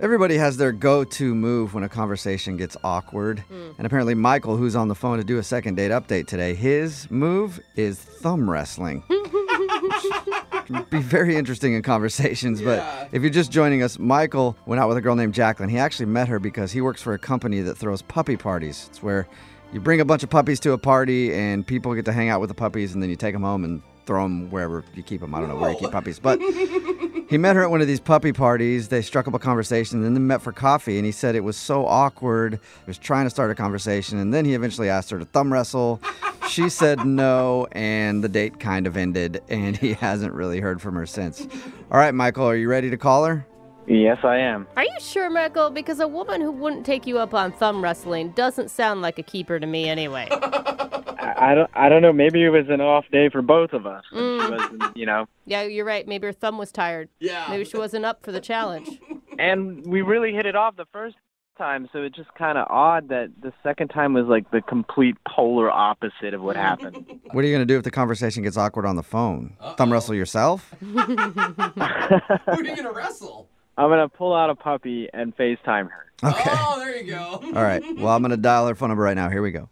Everybody has their go-to move when a conversation gets awkward. And apparently Michael, who's on the phone to do a second date update today, his move is thumb wrestling. Can be very interesting in conversations, but if you're just joining us, Michael went out with a girl named Jacqueline. He actually met her because he works for a company that throws puppy parties. It's where you bring a bunch of puppies to a party and people get to hang out with the puppies and then you take them home and throw them wherever you keep them. I don't know where you keep puppies, but he met her at one of these puppy parties. They struck up a conversation and then met for coffee, and he said it was so awkward. He was trying to start a conversation, and then he eventually asked her to thumb wrestle. She said no, and the date kind of ended, and he hasn't really heard from her since. All right, Michael, are you ready to call her? Yes, I am. Are you sure, Michael? Because a woman who wouldn't take you up on thumb wrestling doesn't sound like a keeper to me anyway. I don't know. Maybe it was an off day for both of us. She wasn't, Yeah, you're right. Maybe her thumb was tired. Yeah. Maybe she wasn't up for the challenge. And we really hit it off the first time, so it's just kind of odd that the second time was like the complete polar opposite of what happened. What are you going to do if the conversation gets awkward on the phone? Thumb wrestle yourself? Who are you going to wrestle? I'm going to pull out a puppy and FaceTime her. Okay. Oh, there you go. All right. Well, I'm going to dial her phone number right now. Here we go.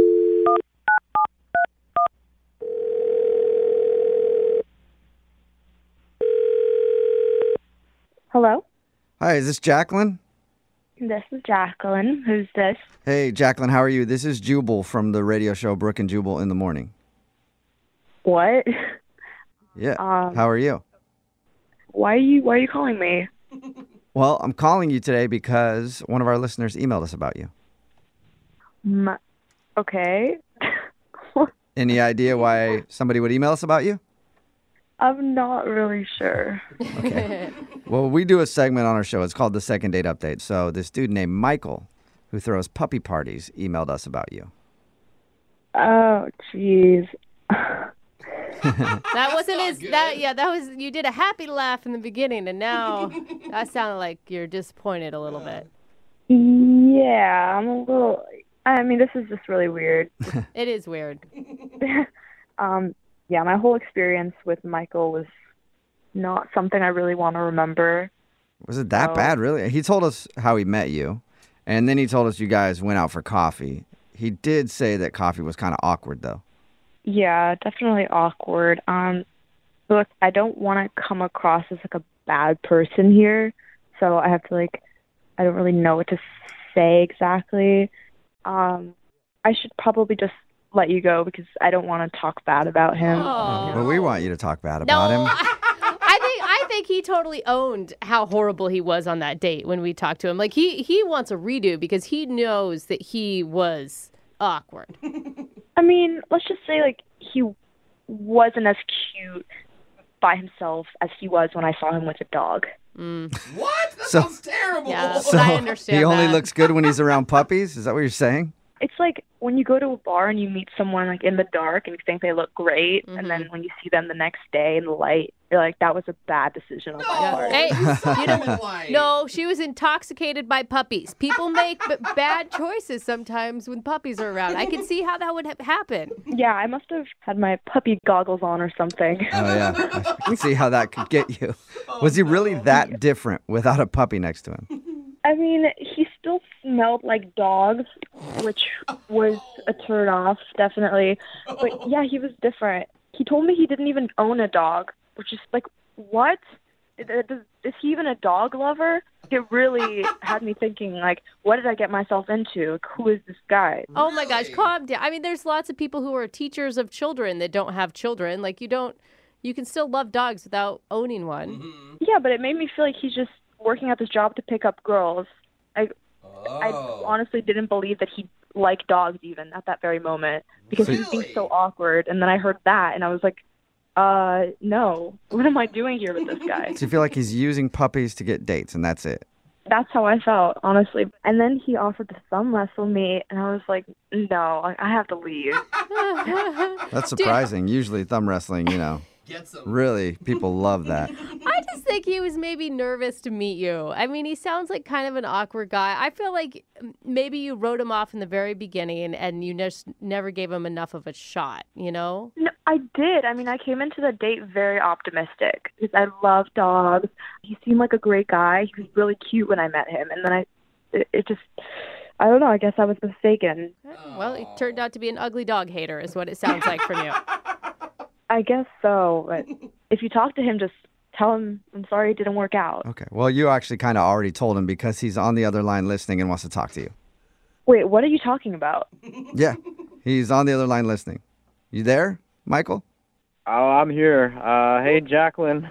Hello, Hi, is this Jacqueline? this is Jacqueline. Who's this? Hey, Jacqueline, how are you? This is Jubal from the radio show Brooke and Jubal in the Morning. What? Yeah. How are you? Why are you calling me? Well, I'm calling you today because one of our listeners emailed us about you. Okay. Any idea why somebody would email us about you? I'm not really sure. Okay. Well, we do a segment on our show. It's called the Second Date Update. So this dude named Michael, who throws puppy parties, emailed us about you. Oh, jeez. That wasn't not his. good. That was. You did a happy laugh in the beginning, and now that sounded like you're disappointed a little bit. Yeah, I'm a little. I mean, this is just really weird. It is weird. Yeah, my whole experience with Michael was not something I really want to remember. Was it that bad, really? He told us how he met you, and then he told us you guys went out for coffee. He did say that coffee was kind of awkward, though. Yeah, definitely awkward. Look, I don't want to come across as like a bad person here, so I have to I don't really know what to say exactly. I should probably just let you go because I don't want to talk bad about him. Oh. Well, we want you to talk bad about No, him. I think he totally owned how horrible he was on that date when we talked to him. Like he wants a redo because he knows that he was awkward. I mean, let's just say he wasn't as cute by himself as he was when I saw him with a dog. What? That So- sounds terrible. Yeah. So I understand he only that. looks good when he's around puppies? Is that what you're saying? It's like when you go to a bar and you meet someone in the dark and you think they look great, and then when you see them the next day in the light, you're like, that was a bad decision on my part. Hey, you know, Like, no, she was intoxicated by puppies. People make bad choices sometimes when puppies are around. I can see how that would happen. Yeah, I must have had my puppy goggles on or something. Oh, yeah. I can see how that could get you. Was he really that different without a puppy next to him? I mean, he still smelled like dogs, which was a turn off, definitely. But yeah, he was different. He told me he didn't even own a dog, which is like, what? Is he even a dog lover? It really had me thinking, what did I get myself into? Who is this guy? Oh my gosh, Really? calm down. I mean, there's lots of people who are teachers of children that don't have children. You can still love dogs without owning one. Yeah, but it made me feel like he's just working at this job to pick up girls. I honestly didn't believe that he liked dogs even at that very moment because he was being so awkward. And then I heard that and I was like, no, what am I doing here with this guy? So you feel like he's using puppies to get dates, and that's it? That's how I felt, honestly. And then he offered to thumb wrestle me, and I was like, no, I have to leave. That's surprising. Usually thumb wrestling, Get some. really, people love that. I just think he was maybe nervous to meet you. I mean, he sounds like kind of an awkward guy. I feel like maybe you wrote him off in the very beginning and you just never gave him enough of a shot, you know? No, I did. I mean, I came into the date very optimistic because I love dogs. He seemed like a great guy. He was really cute when I met him. And then it just, I don't know, I guess I was mistaken. Well, it turned out to be an ugly dog hater is what it sounds like from you. I guess so. But if you talk to him, just tell him, I'm sorry it didn't work out. Okay. Well, you actually kind of already told him because he's on the other line listening and wants to talk to you. Wait, what are you talking about? Yeah, he's on the other line listening. You there, Michael? Oh, I'm here. Hey, Jacqueline.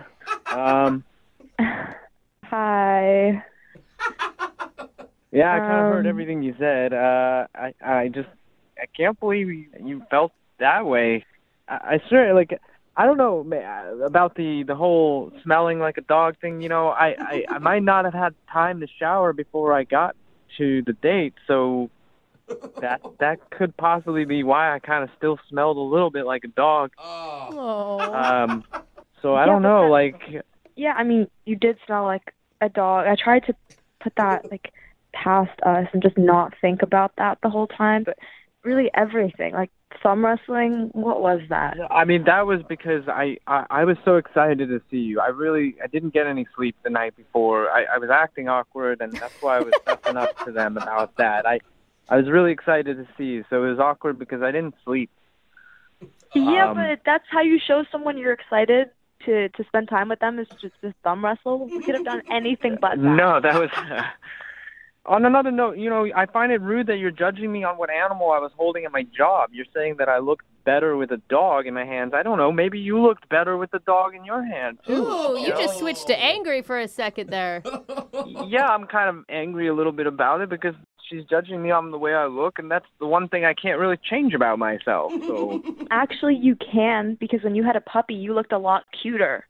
Hi. Yeah, I kind of heard everything you said. I can't believe you felt that way. I swear, like, I don't know about the whole smelling like a dog thing. You know, I might not have had time to shower before I got to the date, so that could possibly be why I kind of still smelled a little bit like a dog. Oh. So I don't know, like. Yeah, I mean, you did smell like a dog. I tried to put that, like, past us and just not think about that the whole time, but really everything, like thumb wrestling, what was that? I mean, that was because I was so excited to see you. I didn't get any sleep the night before. I was acting awkward, and that's why I was messing up to them about that. I was really excited to see you, so it was awkward because I didn't sleep. Yeah, but that's how you show someone you're excited to spend time with them, is just thumb wrestle. We could have done anything but that. No, that was... On another note, you know, I find it rude that you're judging me on what animal I was holding at my job. You're saying that I looked better with a dog in my hands. I don't know. Maybe you looked better with the dog in your hand, too. Ooh, you just switched to angry for a second there. Yeah, I'm kind of angry a little bit about it because she's judging me on the way I look, and that's the one thing I can't really change about myself. So actually, you can, because when you had a puppy, you looked a lot cuter.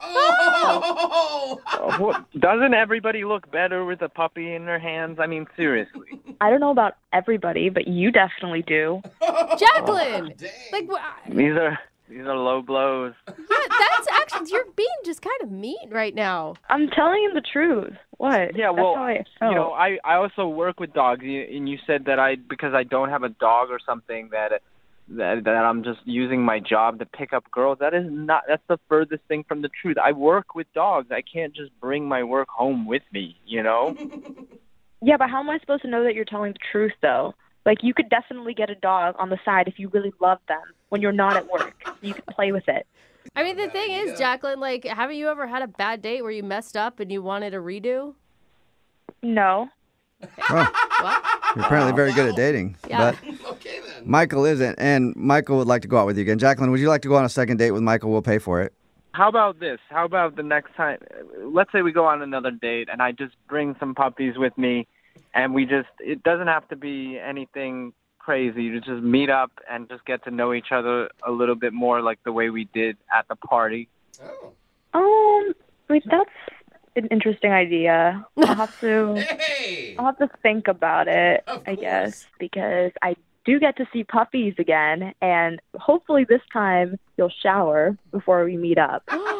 Doesn't everybody look better with a puppy in their hands? I mean, seriously. I don't know about everybody, but you definitely do. Jacqueline! Like, These are low blows. yeah, that's actually, you're being just kind of mean right now. I'm telling him the truth. What? Yeah, well, that's how I felt. you know, I also work with dogs, and you said that because I don't have a dog or something that I'm just using my job to pick up girls. That's the furthest thing from the truth. I work with dogs. I can't just bring my work home with me, you know? Yeah, but how am I supposed to know that you're telling the truth, though? Like, you could definitely get a dog on the side if you really love them when you're not at work. You could play with it. I mean, the thing is, Jacqueline, like, haven't you ever had a bad date where you messed up and you wanted a redo? No. Well, What? you're apparently very good at dating. Yeah. But Okay, then. Michael isn't, and Michael would like to go out with you again. Jacqueline, would you like to go on a second date with Michael? We'll pay for it. How about this? How about the next time? Let's say we go on another date, and I just bring some puppies with me, and it doesn't have to be anything crazy. You just meet up and just get to know each other a little bit more like the way we did at the party. Wait, that's an interesting idea. I'll have to Hey! think about it, Of I course. guess, because I do get to see puppies again, and hopefully this time you'll shower before we meet up.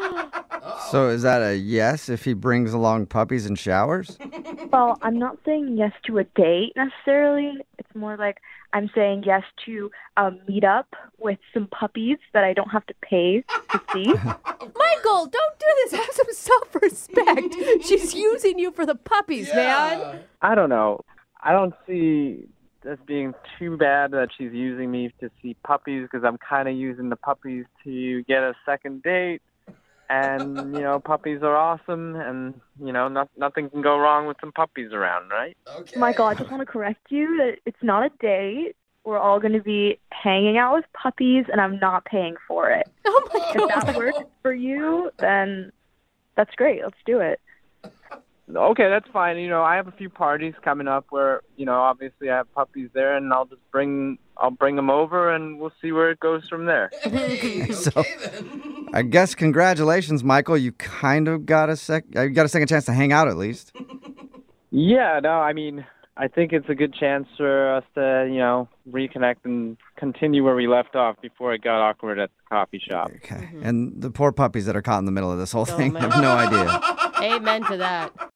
So is that a yes if he brings along puppies and showers? Well, I'm not saying yes to a date necessarily. It's more like I'm saying yes to meet up with some puppies that I don't have to pay to see. Michael, don't do this. Have some self-respect. She's using you for the puppies, man. I don't know. I don't see this being too bad that she's using me to see puppies because I'm kind of using the puppies to get a second date. And, you know, puppies are awesome, and, you know, nothing can go wrong with some puppies around, right? Okay. Michael, I just want to correct you that it's not a date. We're all going to be hanging out with puppies, and I'm not paying for it. Oh, my If God. that works for you, then that's great. Let's do it. Okay, that's fine. You know, I have a few parties coming up where, you know, obviously I have puppies there, and I'll bring them over, and we'll see where it goes from there. Hey, So- okay, then. I guess congratulations, Michael. You kind of got a second chance to hang out at least. Yeah, no, I mean, I think it's a good chance for us to, you know, reconnect and continue where we left off before it got awkward at the coffee shop. Okay. And the poor puppies that are caught in the middle of this whole thing man. have no idea. Amen to that.